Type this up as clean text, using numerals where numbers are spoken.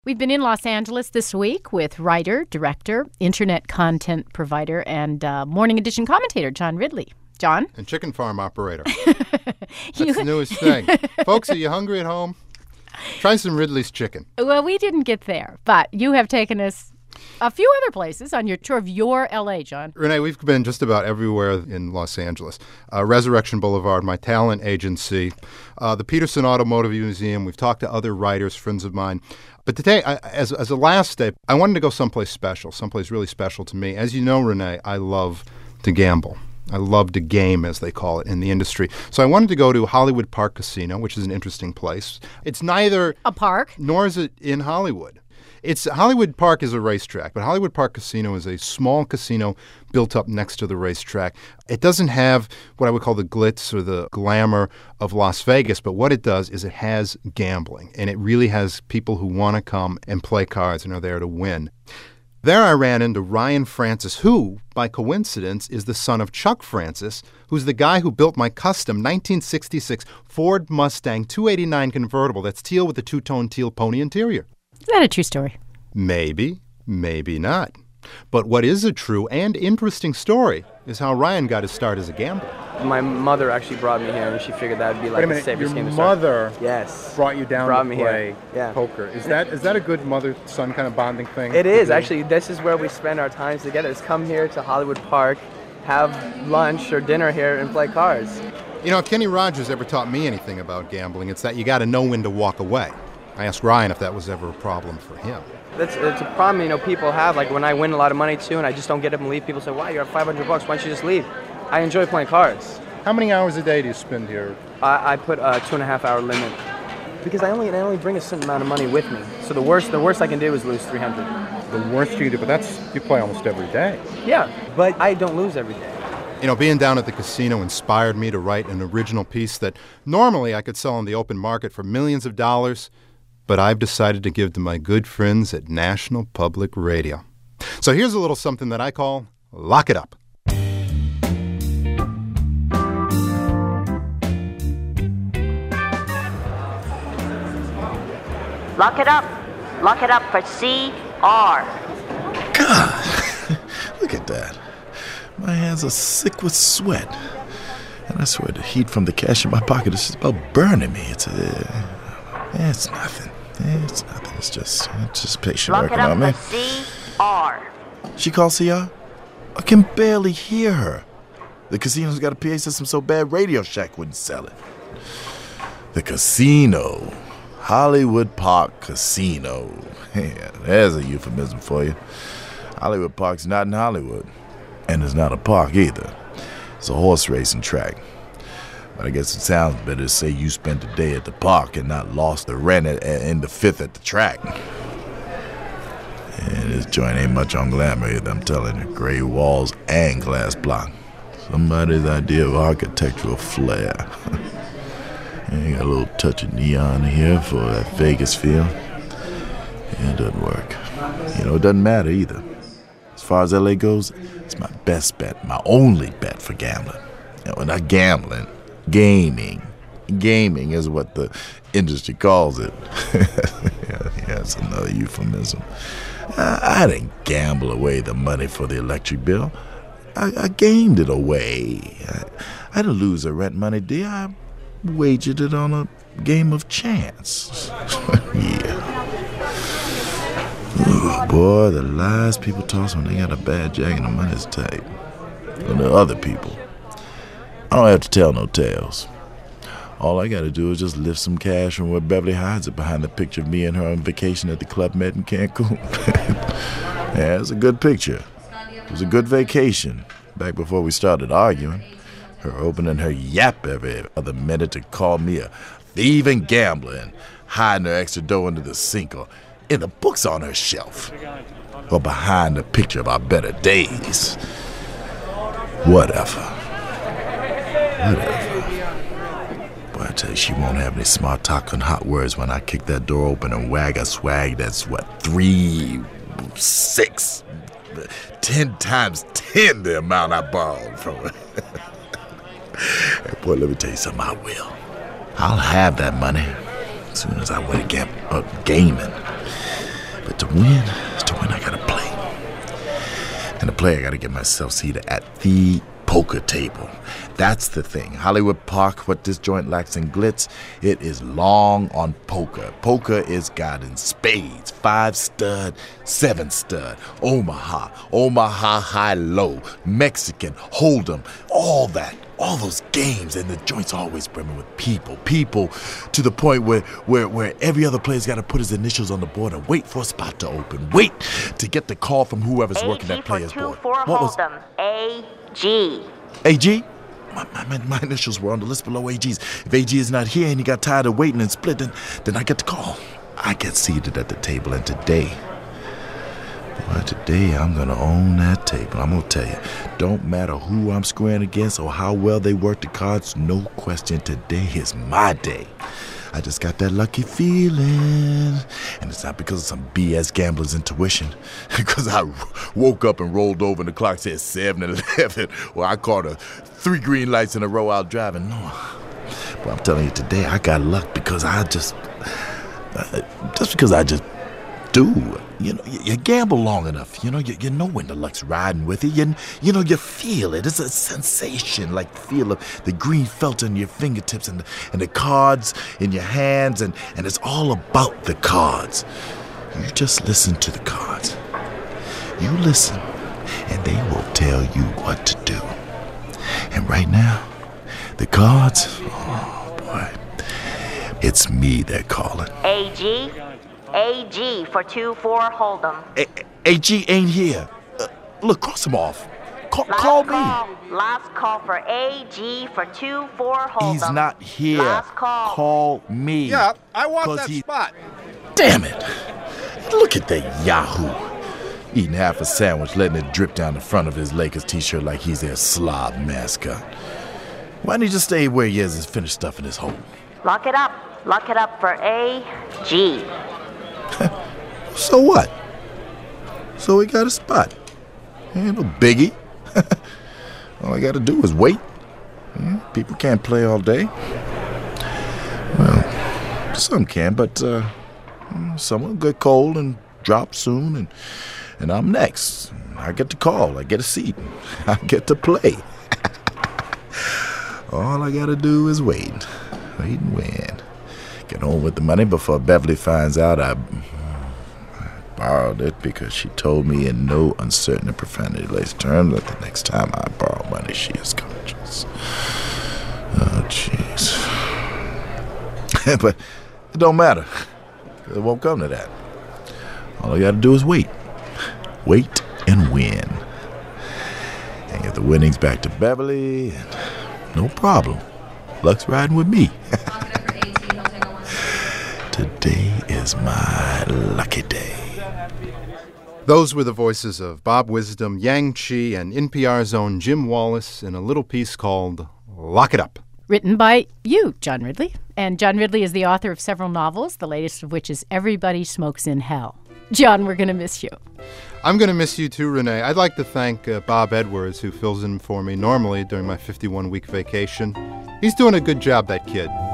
We've been in Los Angeles this week with writer, director, internet content provider, and Morning Edition commentator John Ridley. John? And chicken farm operator. That's the newest thing. Folks, are you hungry at home? Try some Ridley's chicken. Well, we didn't get there, but you have taken us a few other places on your tour of your L.A., John. Renee, we've been just about everywhere in Los Angeles. Resurrection Boulevard, my talent agency, the Peterson Automotive Museum. We've talked to other writers, friends of mine. But today, as a last step, I wanted to go someplace special, someplace really special to me. As you know, Renee, I love to gamble. I love to game, as they call it in the industry. So I wanted to go to Hollywood Park Casino, which is an interesting place. It's neither a park, nor is it in Hollywood. Hollywood Park is a racetrack, but Hollywood Park Casino is a small casino built up next to the racetrack. It doesn't have what I would call the glitz or the glamour of Las Vegas, but what it does is it has gambling, and it really has people who want to come and play cards and are there to win. There I ran into Ryan Francis, who, by coincidence, is the son of Chuck Francis, who's the guy who built my custom 1966 Ford Mustang 289 convertible that's teal with a two-tone teal pony interior. Is that a true story? Maybe, maybe not. But what is a true and interesting story is how Ryan got his start as a gambler. My mother actually brought me here, and she figured that would be like the safest game to start. Your mother yes. brought you down brought to me play here. poker. Is that a good mother-son kind of bonding thing? It is. Actually, this is where we spend our times together, is come here to Hollywood Park, have lunch or dinner here, and play cards. You know, if Kenny Rogers ever taught me anything about gambling, it's that you got to know when to walk away. I asked Ryan if that was ever a problem for him. It's a problem, people have. Like when I win a lot of money too, and I just don't get up and leave, people say, "Wow, you're at $500. Why don't you just leave?" I enjoy playing cards. How many hours a day do you spend here? I put a 2.5-hour limit because I only bring a certain amount of money with me. So the worst I can do is lose $300. The worst you can do, but you play almost every day. Yeah, but I don't lose every day. You know, being down at the casino inspired me to write an original piece that normally I could sell on the open market for millions of dollars, but I've decided to give to my good friends at National Public Radio. So here's a little something that I call Lock It Up. Lock it up. Lock it up for CR. God, look at that. My hands are sick with sweat. And I swear the heat from the cash in my pocket is just about burning me. It's nothing. It's nothing. It's just patient Lock working it up on me. for CR. She called CR? I can barely hear her. The casino's got a PA system so bad Radio Shack wouldn't sell it. The casino. Hollywood Park Casino. Yeah, there's a euphemism for you. Hollywood Park's not in Hollywood. And it's not a park either. It's a horse racing track. But I guess it sounds better to say you spent a day at the park and not lost the rent in the fifth at the track. And this joint ain't much on glamour either, I'm telling you. Gray walls and glass block. Somebody's idea of architectural flair. And you got a little touch of neon here for that Vegas feel. Yeah, it doesn't work. It doesn't matter either. As far as LA goes, it's my best bet, my only bet for gambling. Not gambling, gaming. Gaming is what the industry calls it. Yeah, it's another euphemism. I didn't gamble away the money for the electric bill. I gamed it away. I didn't lose the rent money, dear. I wagered it on a game of chance. Yeah. Ooh, boy, the lies people toss when they got a bad jack and the money's tight. But the other people, I don't have to tell no tales. All I gotta do is just lift some cash from where Beverly hides it behind the picture of me and her on vacation at the Club Med in Cancun. Yeah, it's a good picture. It was a good vacation, back before we started arguing. Her opening her yap every other minute to call me a thief and gambler and hiding her extra dough under the sink or in the books on her shelf or behind the picture of our better days. Whatever. Boy, I tell you, she won't have any smart talk and hot words when I kick that door open and wag a swag that's 3, 6, 10 times 10 the amount I borrowed from her. Hey, boy, let me tell you something, I will. I'll have that money as soon as I win again gaming. win is to win, I gotta play. And to play, I gotta get myself seated at the poker table. That's the thing. Hollywood Park, what this joint lacks in glitz, it is long on poker. Poker is got in spades, 5-stud, 7-stud, Omaha high-low, Mexican, Hold'em, all that. All those games, and the joint's always brimming with people to the point where every other player's got to put his initials on the board and wait for a spot to open, wait to get the call from whoever's working that player's board. What was AG? AG? My initials were on the list below AG's. If AG is not here and he got tired of waiting and split, then I get the call. I get seated at the table, and today I'm going to own that table. I'm going to tell you, don't matter who I'm squaring against or how well they work the cards, no question, today is my day. I just got that lucky feeling. And it's not because of some BS gambler's intuition. Because I woke up and rolled over and the clock said 7-11. Well, I caught 3 green lights in a row out driving. No. But I'm telling you, today I got luck because just because I just do. You know, you gamble long enough, you know when the luck's riding with you. You feel it. It's a sensation, like the feel of the green felt in your fingertips and the cards in your hands, and it's all about the cards. You just listen to the cards. You listen, and they will tell you what to do. And right now, the cards, oh boy, it's me they're calling. AG for 2-4 Hold'em. AG ain't here. Look, cross him off. Call me. Last call for AG for 2-4 Hold'em. He's not here. Last call. Call me. Yeah, I want that spot. Damn it. Look at that yahoo. Eating half a sandwich, letting it drip down the front of his Lakers t-shirt like he's their slob mascot. Why don't he just stay where he is and finish stuffing his hole? Lock it up. Lock it up for AG. So what? So he got a spot. Ain't no biggie. All I gotta do is wait. People can't play all day. Well, some can, but some will get cold and drop soon, and I'm next. I get the call. I get a seat. I get to play. All I gotta do is wait and win. Get on with the money before Beverly finds out I borrowed it because she told me in no uncertain and profanity-laced terms that the next time I borrow money, she is conscious. Oh, jeez. But it don't matter. It won't come to that. All I gotta do is wait. Wait and win. And get the winnings back to Beverly, and no problem. Luck's riding with me. Today is my lucky day. Those were the voices of Bob Wisdom, Yang Chi, and NPR's own Jim Wallace in a little piece called Lock It Up. Written by you, John Ridley. And John Ridley is the author of several novels, the latest of which is Everybody Smokes in Hell. John, we're going to miss you. I'm going to miss you too, Renee. I'd like to thank Bob Edwards, who fills in for me normally during my 51-week vacation. He's doing a good job, that kid.